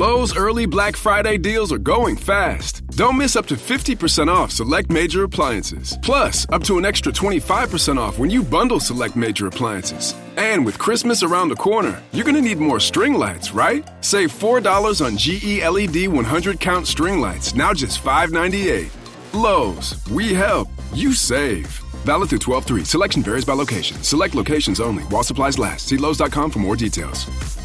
Lowe's early Black Friday deals are going fast. Don't miss up to 50% off select major appliances. Plus, up to an extra 25% off when you bundle select major appliances. And with Christmas around the corner, you're going to need more string lights, right? Save $4 on GE LED 100-count string lights, now just $5.98. Lowe's, we help, you save. Valid through 12/3. Selection varies by location. Select locations only. While supplies last. See Lowe's.com for more details.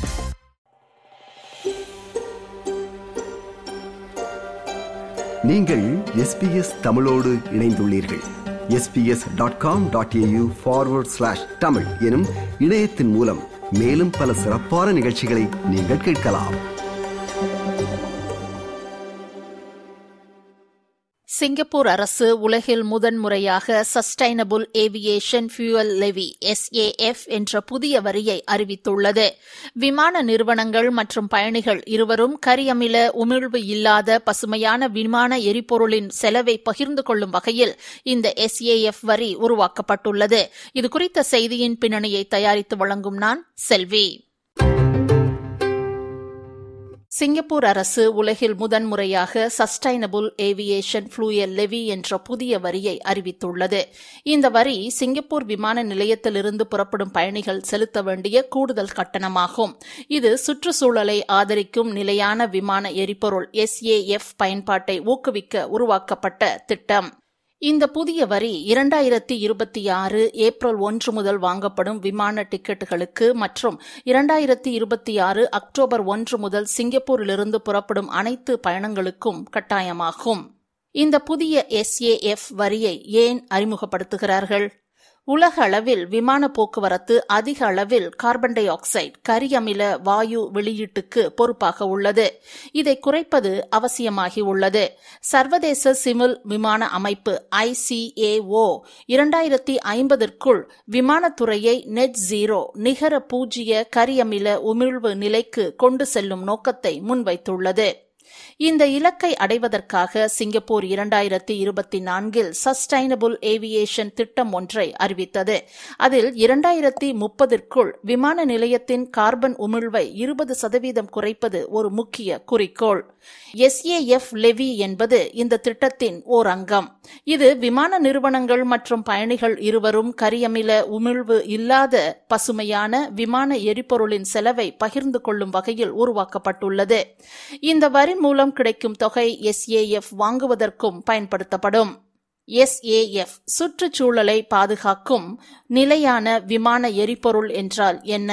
நீங்கள் SBS தமிழோடு இணைந்துள்ளீர்கள். sbs.com.au/tamil எனும் இணையத்தின் மூலம் மேலும் பல சிறப்பான நிகழ்ச்சிகளை நீங்கள் கேட்கலாம். சிங்கப்பூர் அரசு உலகில் முதன்முறையாக sustainable aviation fuel levy SAF என்ற புதிய வரியை அறிவித்துள்ளது. விமான நிறுவனங்கள் மற்றும் பயணிகள் இருவரும் கரியமில உமிழ்வு இல்லாத பசுமையான விமான எரிபொருளின் செலவை பகிர்ந்து கொள்ளும் வகையில் இந்த SAF வரி உருவாக்கப்பட்டுள்ளது. இதுகுறித்த செய்தியின் பின்னணியை தயாரித்து வழங்கும் நான் செல்வி. சிங்கப்பூர் அரசு உலகில் முதன்முறையாக சஸ்டைனபிள் ஏவியேஷன் ஃபியூயல் லெவி என்ற புதிய வரியை அறிவித்துள்ளது. இந்த வரி சிங்கப்பூர் விமான நிலையத்திலிருந்து புறப்படும் பயணிகள் செலுத்த வேண்டிய கூடுதல் கட்டணமாகும். இது சுற்றுச்சூழலை ஆதரிக்கும் நிலையான விமான எரிபொருள் SAF பயன்பாட்டை ஊக்குவிக்க உருவாக்கப்பட்ட திட்டம். இந்த புதிய வரி 2026 ஏப்ரல் 1 முதல் வாங்கப்படும் விமான டிக்கெட்டுகளுக்கு மற்றும் 2026 அக்டோபர் 1 முதல் சிங்கப்பூரிலிருந்து புறப்படும் அனைத்து பயணங்களுக்கும் கட்டாயமாகும். இந்த புதிய SAF வரியை ஏன் அறிமுகப்படுத்துகிறார்கள்? உலக அளவில் விமான போக்குவரத்து அதிக அளவில் கார்பன் டை ஆக்சைடு கரியமில வாயு வெளியீட்டுக்கு பொறுப்பாக உள்ளது. இதை குறைப்பது அவசியமாகி உள்ளது. சர்வதேச சிவில் விமான அமைப்பு ICAO 2050ற்குள் விமானத்துறையை நெட் ஜீரோ நிகர பூஜ்ஜிய கரியமில உமிழ்வு நிலைக்கு கொண்டு செல்லும் நோக்கத்தை முன்வைத்துள்ளது. இந்த இலக்கை அடைவதற்காக சிங்கப்பூர் 2024 சஸ்டைனபிள் ஏவியேஷன் திட்டம் ஒன்றை அறிவித்தது. அதில் 2030ற்குள் விமான நிலையத்தின் கார்பன் உமிழ்வை 20% குறைப்பது ஒரு முக்கிய குறிக்கோள். SAF லெவி என்பது இந்த திட்டத்தின் ஓர் அங்கம். இது விமான நிறுவனங்கள் மற்றும் பயணிகள் இருவரும் கரியமில உமிழ்வு இல்லாத பசுமையான விமான எரிபொருளின் செலவை பகிர்ந்து கொள்ளும் வகையில் உருவாக்கப்பட்டுள்ளது. இந்த வரி மூலம் கிடைக்கும் தொகை SAF வாங்குவதற்கும் பயன்படுத்தப்படும். SAF சுற்றுச்சூழலை பாதுகாக்கும் நிலையான விமான எரிபொருள் என்றால் என்ன?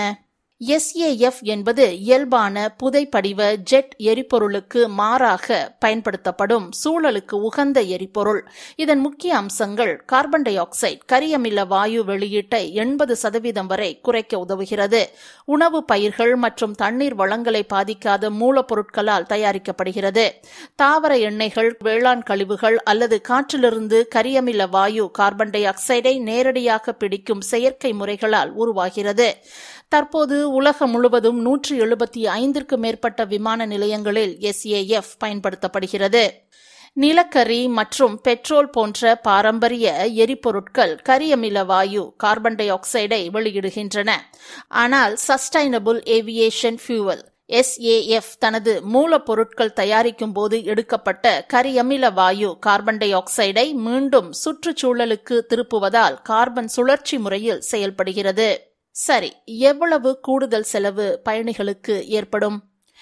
SAF என்பது இயல்பான புதைப்படிவ ஜெட் எரிபொருளுக்கு மாறாக பயன்படுத்தப்படும் சூழலுக்கு உகந்த எரிபொருள். இதன் முக்கிய அம்சங்கள் கார்பன் டை ஆக்சைடு கரியமில வாயு வெளியீட்டை 80% வரை குறைக்க உதவுகிறது. உணவு பயிர்கள் மற்றும் தண்ணீர் வளங்களை பாதிக்காத மூலப்பொருட்களால் தயாரிக்கப்படுகிறது. தாவர எண்ணெய்கள், வேளாண் கழிவுகள் அல்லது காற்றிலிருந்து கரியமில வாயு கார்பன் டை ஆக்சைடை நேரடியாக பிடிக்கும் செயற்கை முறைகளால் உருவாகிறது. தற்போது உலகம் முழுவதும் 175க்கும் மேற்பட்ட விமான நிலையங்களில் SAF பயன்படுத்தப்படுகிறது. நிலக்கரி மற்றும் பெட்ரோல் போன்ற பாரம்பரிய எரிபொருட்கள் கரியமில வாயு கார்பன் டை ஆக்சைடை வெளியிடுகின்றன. ஆனால் சஸ்டைனபிள் ஏவியேஷன் ஃபியூயல் SAF தனது மூலப்பொருட்கள் தயாரிக்கும் போது எடுக்கப்பட்ட கரியமில வாயு கார்பன் டை ஆக்சைடை மீண்டும் சுற்றுச்சூழலுக்கு திருப்புவதால் கார்பன் சுழற்சி முறையில் செயல்படுகிறது. சரி, எவ்வளவு கூடுதல் செலவு பயணிகளுக்கு ஏற்படும்?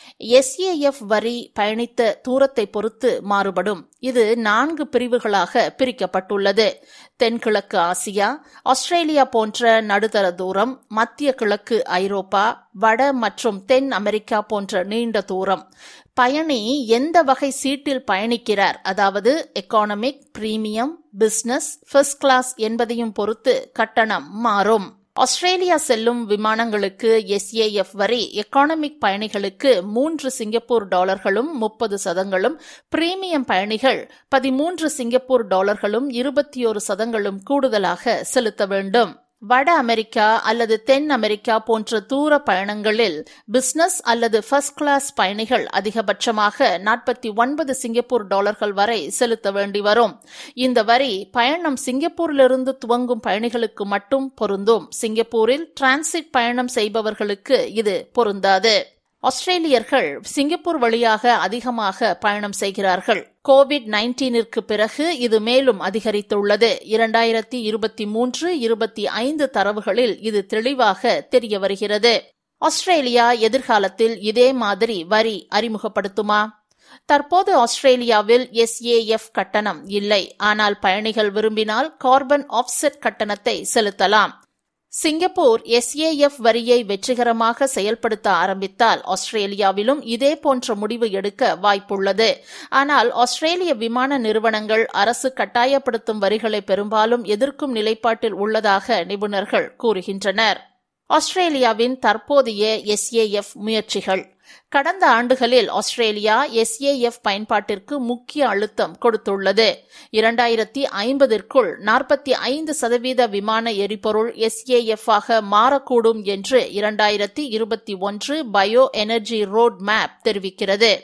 SAF வரி பயணித்த தூரத்தை பொறுத்து மாறுபடும். இது 4 பிரிவுகளாக பிரிக்கப்பட்டுள்ளது. தென்கிழக்கு ஆசியா, ஆஸ்திரேலியா போன்ற நடுத்தர தூரம், மத்திய கிழக்கு ஐரோப்பா, வட மற்றும் தென் அமெரிக்கா போன்ற நீண்ட தூரம். பயணி எந்த வகை சீட்டில் பயணிக்கிறார், அதாவது economic, premium, business, first class என்பதையும் பொறுத்து கட்டணம் மாறும். ஆஸ்திரேலியா செல்லும் விமானங்களுக்கு SAF வரி எக்கானமிக் பயணிகளுக்கு 3 சிங்கப்பூர் டாலர்களும் 30 சதங்களும், பிரீமியம் பயணிகள் 13 சிங்கப்பூர் டாலர்களும் 21 சதங்களும் கூடுதலாக செலுத்த வேண்டும். வட அமெரிக்கா அல்லது தென் அமெரிக்கா போன்ற தூர பயணங்களில் பிசினஸ் அல்லது ஃபர்ஸ்ட் கிளாஸ் பயணிகள் அதிகபட்சமாக 49 சிங்கப்பூர் டாலர்கள் வரை செலுத்த வேண்டி வரும். இந்த வரி பயணம் சிங்கப்பூரிலிருந்து துவங்கும் பயணிகளுக்கு மட்டும் பொருந்தும். சிங்கப்பூரில் டிரான்சிட் பயணம் செய்பவர்களுக்கு இது பொருந்தாது. ஆஸ்திரேலியர்கள் சிங்கப்பூர் வழியாக அதிகமாக பயணம் செய்கிறார்கள். COVID-19ற்கு பிறகு இது மேலும் அதிகரித்துள்ளது. 2023-25 தரவுகளில் இது தெளிவாக தெரிய வருகிறது. ஆஸ்திரேலியா எதிர்காலத்தில் இதே மாதிரி வரி அறிமுகப்படுத்துமா? தற்போது ஆஸ்திரேலியாவில் SAF கட்டணம் இல்லை. ஆனால் பயணிகள் விரும்பினால் கார்பன் ஆஃப்செட் கட்டணத்தை செலுத்தலாம். சிங்கப்பூர் SAF வரியை வெற்றிகரமாக செயல்படுத்த ஆரம்பித்தால் ஆஸ்திரேலியாவிலும் இதே போன்ற முடிவு எடுக்க வாய்ப்புள்ளது. ஆனால் ஆஸ்திரேலிய விமான நிறுவனங்கள் அரசு கட்டாயப்படுத்தும் வரிகளை பெரும்பாலும் எதிர்க்கும் நிலைப்பாட்டில் உள்ளதாக நிபுணர்கள் கூறுகின்றனர். ஆஸ்திரேலியாவின் தற்போதைய SAF முயற்சிகள். கடந்த ஆண்டுகளில் ஆஸ்திரேலியா SAF பயன்பாட்டிற்கு முக்கிய அழுத்தம் கொடுத்துள்ளது. 2050ற்குள் 45% விமான எரிபொருள் SAF ஆக மாறக்கூடும் என்று 2021 பயோ எனர்ஜி ரோட் மேப் தெரிவிக்கிறது.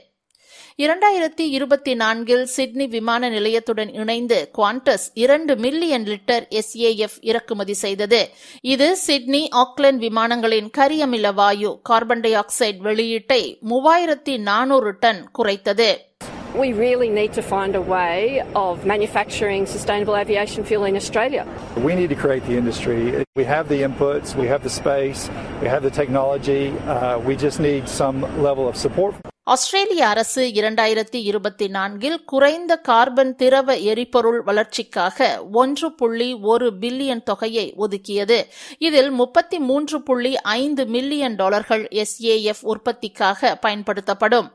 2024 சிட்னி விமான நிலையத்துடன் இணைந்து குவாண்டஸ் 2 மில்லியன் லிட்டர் SAF இறக்குமதி செய்தது. இது சிட்னி ஆக்லாந்து விமானங்களின் கரியமில வாயு கார்பன் டை ஆக்சைடு வெளியீட்டை 3400 டன் குறைத்தது. We really need to find a way of manufacturing sustainable aviation fuel in Australia. We need to create the industry. We have the inputs, we have the space, we have the technology. We just need some level of support. ஆஸ்திரேலிய அரசு 2024 குறைந்த carbon திரவ எரிபொருள் வளர்ச்சிக்காக 1.1 billion தொகையை ஒதுக்கியது. இதில் $33.5 million SAF உற்பத்திக்காக பயன்படுத்தப்படும்.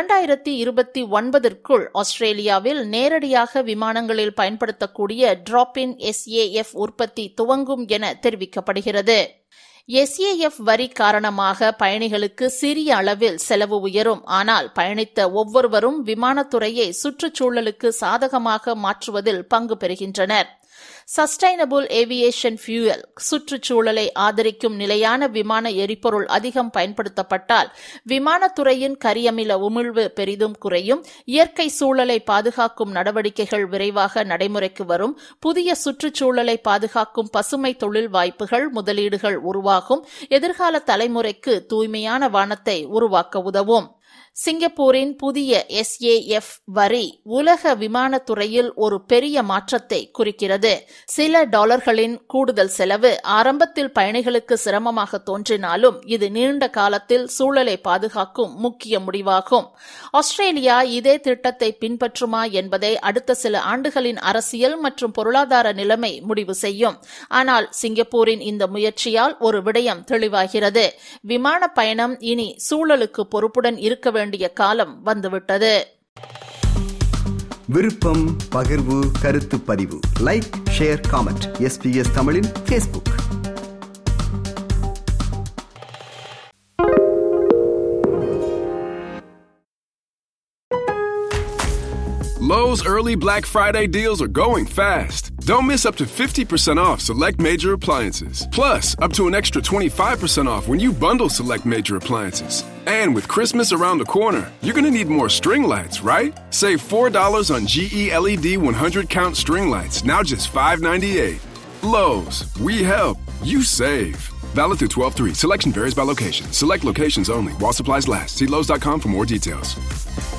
2029ற்குள் ஆஸ்திரேலியாவில் நேரடியாக விமானங்களில் பயன்படுத்தக்கூடிய டிராப்-இன் SAF உற்பத்தி துவங்கும் என தெரிவிக்கப்படுகிறது. SAF வரி காரணமாக பயணிகளுக்கு சிறிய அளவில் செலவு உயரும். ஆனால் பயணித்த ஒவ்வொருவரும் விமானத்துறையை சுற்றுச்சூழலுக்கு சாதகமாக மாற்றுவதில் பங்கு பெறுகின்றனர். சஸ்டைனபிள் ஏவியேஷன் ஃபியூயல் சுற்றுச்சூழலை ஆதரிக்கும் நிலையான விமான எரிபொருள் அதிகம் பயன்படுத்தப்பட்டால் விமானத்துறையின் கரியமில உமிழ்வு பெரிதும் குறையும். இயற்கை சூழலை பாதுகாக்கும் நடவடிக்கைகள் விரைவாக நடைமுறைக்கு வரும். புதிய சுற்றுச்சூழலை பாதுகாக்கும் பசுமை தொழில் வாய்ப்புகள் முதலீடுகள் உருவாகும். எதிர்கால தலைமுறைக்கு தூய்மையான வானத்தை உருவாக்க உதவும். சிங்கப்பூரின் புதிய SAF வரி உலக விமானத்துறையில் ஒரு பெரிய மாற்றத்தை குறிக்கிறது. சில டாலர்களின் கூடுதல் செலவு ஆரம்பத்தில் பயணிகளுக்கு சிரமமாக தோன்றினாலும் இது நீண்ட காலத்தில் சூழலை பாதுகாக்கும் முக்கிய முடிவாகும். ஆஸ்திரேலியா இதே திட்டத்தை பின்பற்றுமா என்பதை அடுத்த சில ஆண்டுகளின் அரசியல் மற்றும் பொருளாதார நிலைமை முடிவு செய்யும். ஆனால் சிங்கப்பூரின் இந்த முயற்சியால் ஒரு விடயம் தெளிவாகிறது. விமான பயணம் இனி சூழலுக்கு பொறுப்புடன் இருக்க வேண்டிய காலம் வந்துவிட்டது. விருப்பம், பகிர்வு, கருத்து பதிவு, லைக், ஷேர், காமெண்ட். SBS தமிழின் Facebook. Lowe's early Black Friday deals are going fast. Don't miss up to 50% off select major appliances. Plus, up to an extra 25% off when you bundle select major appliances. And with Christmas around the corner, you're going to need more string lights, right? Save $4 on GE LED 100-count string lights, now just $5.98. Lowe's, we help, you save. Valid through 12/3. Selection varies by location. Select locations only. While supplies last. See Lowe's.com for more details.